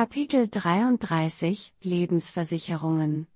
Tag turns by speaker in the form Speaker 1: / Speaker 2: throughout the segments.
Speaker 1: Kapitel 33 Lebensversicherungen.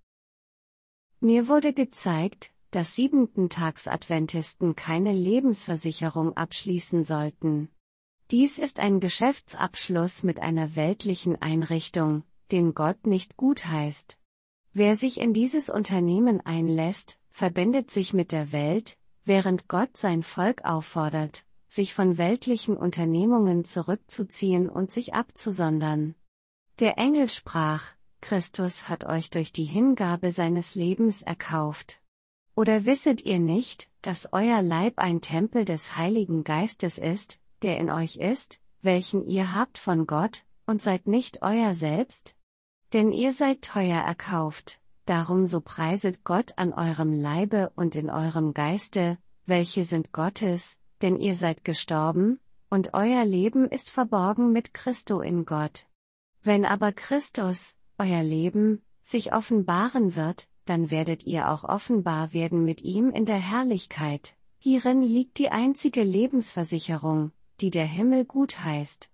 Speaker 1: Mir wurde gezeigt, dass Siebenten-Tags-Adventisten keine Lebensversicherung abschließen sollten. Dies ist ein Geschäftsabschluss mit einer weltlichen Einrichtung, den Gott nicht gutheißt. Wer sich in dieses Unternehmen einlässt, verbindet sich mit der Welt, während Gott sein Volk auffordert, sich von weltlichen Unternehmungen zurückzuziehen und sich abzusondern. Der Engel sprach: Christus hat euch durch die Hingabe seines Lebens erkauft. Oder wisset ihr nicht, dass euer Leib ein Tempel des Heiligen Geistes ist, der in euch ist, welchen ihr habt von Gott, und seid nicht euer selbst? Denn ihr seid teuer erkauft, darum so preiset Gott an eurem Leibe und in eurem Geiste, welche sind Gottes, denn ihr seid gestorben, und euer Leben ist verborgen mit Christo in Gott. Wenn aber Christus, euer Leben, sich offenbaren wird, dann werdet ihr auch offenbar werden mit ihm in der Herrlichkeit. Hierin liegt die einzige Lebensversicherung, die der Himmel gutheißt.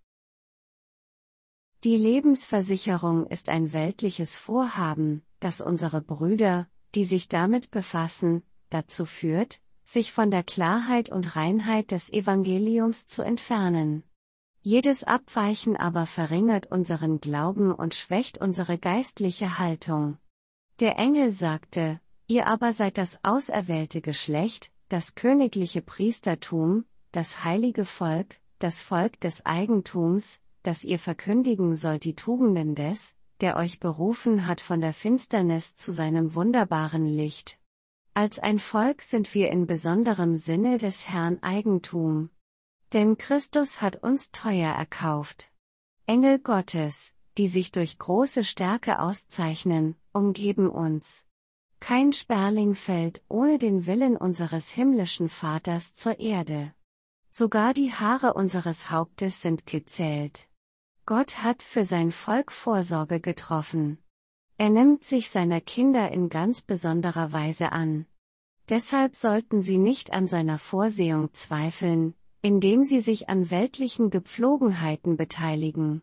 Speaker 1: Die Lebensversicherung ist ein weltliches Vorhaben, das unsere Brüder, die sich damit befassen, dazu führt, sich von der Klarheit und Reinheit des Evangeliums zu entfernen. Jedes Abweichen aber verringert unseren Glauben und schwächt unsere geistliche Haltung. Der Engel sagte: Ihr aber seid das auserwählte Geschlecht, das königliche Priestertum, das heilige Volk, das Volk des Eigentums, das ihr verkündigen sollt die Tugenden des, der euch berufen hat von der Finsternis zu seinem wunderbaren Licht. Als ein Volk sind wir in besonderem Sinne des Herrn Eigentum. Denn Christus hat uns teuer erkauft. Engel Gottes, die sich durch große Stärke auszeichnen, umgeben uns. Kein Sperling fällt ohne den Willen unseres himmlischen Vaters zur Erde. Sogar die Haare unseres Hauptes sind gezählt. Gott hat für sein Volk Vorsorge getroffen. Er nimmt sich seiner Kinder in ganz besonderer Weise an. Deshalb sollten sie nicht an seiner Vorsehung zweifeln, indem sie sich an weltlichen Gepflogenheiten beteiligen.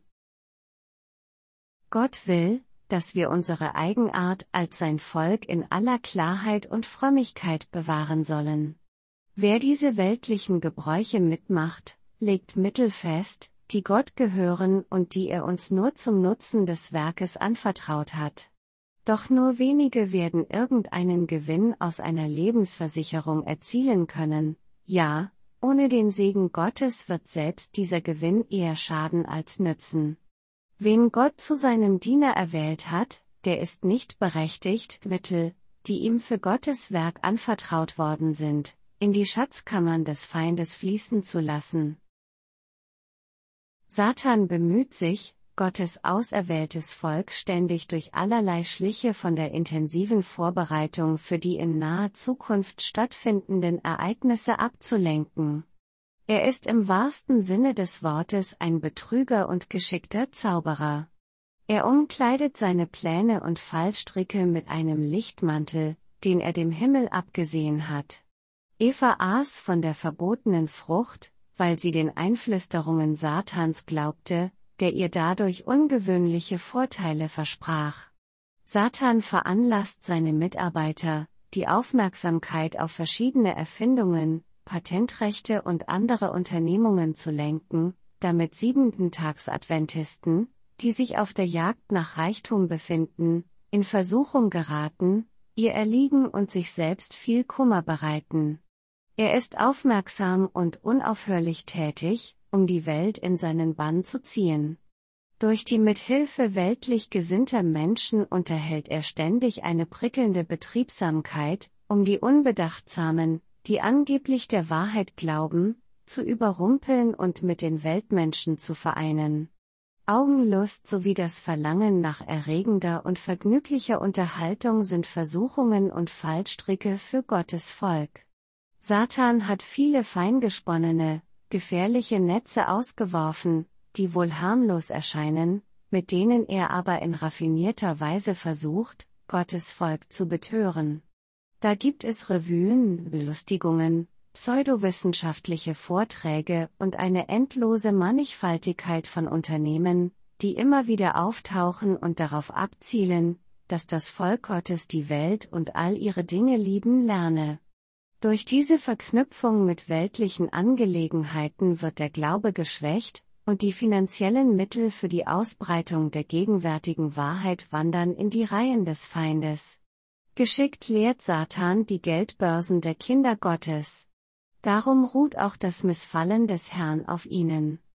Speaker 1: Gott will, dass wir unsere Eigenart als sein Volk in aller Klarheit und Frömmigkeit bewahren sollen. Wer diese weltlichen Gebräuche mitmacht, legt Mittel fest, die Gott gehören und die er uns nur zum Nutzen des Werkes anvertraut hat. Doch nur wenige werden irgendeinen Gewinn aus einer Lebensversicherung erzielen können, ja, ohne den Segen Gottes wird selbst dieser Gewinn eher schaden als nützen. Wen Gott zu seinem Diener erwählt hat, der ist nicht berechtigt, Mittel, die ihm für Gottes Werk anvertraut worden sind, in die Schatzkammern des Feindes fließen zu lassen. Satan bemüht sich, Gottes auserwähltes Volk ständig durch allerlei Schliche von der intensiven Vorbereitung für die in naher Zukunft stattfindenden Ereignisse abzulenken. Er ist im wahrsten Sinne des Wortes ein Betrüger und geschickter Zauberer. Er umkleidet seine Pläne und Fallstricke mit einem Lichtmantel, den er dem Himmel abgesehen hat. Eva aß von der verbotenen Frucht, weil sie den Einflüsterungen Satans glaubte, der ihr dadurch ungewöhnliche Vorteile versprach. Satan veranlasst seine Mitarbeiter, die Aufmerksamkeit auf verschiedene Erfindungen, Patentrechte und andere Unternehmungen zu lenken, damit Siebenten-Tags-Adventisten, die sich auf der Jagd nach Reichtum befinden, in Versuchung geraten, ihr erliegen und sich selbst viel Kummer bereiten. Er ist aufmerksam und unaufhörlich tätig, um die Welt in seinen Bann zu ziehen. Durch die Mithilfe weltlich gesinnter Menschen unterhält er ständig eine prickelnde Betriebsamkeit, um die Unbedachtsamen, die angeblich der Wahrheit glauben, zu überrumpeln und mit den Weltmenschen zu vereinen. Augenlust sowie das Verlangen nach erregender und vergnüglicher Unterhaltung sind Versuchungen und Fallstricke für Gottes Volk. Satan hat viele feingesponnene, gefährliche Netze ausgeworfen, die wohl harmlos erscheinen, mit denen er aber in raffinierter Weise versucht, Gottes Volk zu betören. Da gibt es Revuen, Belustigungen, pseudowissenschaftliche Vorträge und eine endlose Mannigfaltigkeit von Unternehmen, die immer wieder auftauchen und darauf abzielen, dass das Volk Gottes die Welt und all ihre Dinge lieben lerne. Durch diese Verknüpfung mit weltlichen Angelegenheiten wird der Glaube geschwächt, und die finanziellen Mittel für die Ausbreitung der gegenwärtigen Wahrheit wandern in die Reihen des Feindes. Geschickt leert Satan die Geldbörsen der Kinder Gottes. Darum ruht auch das Missfallen des Herrn auf ihnen.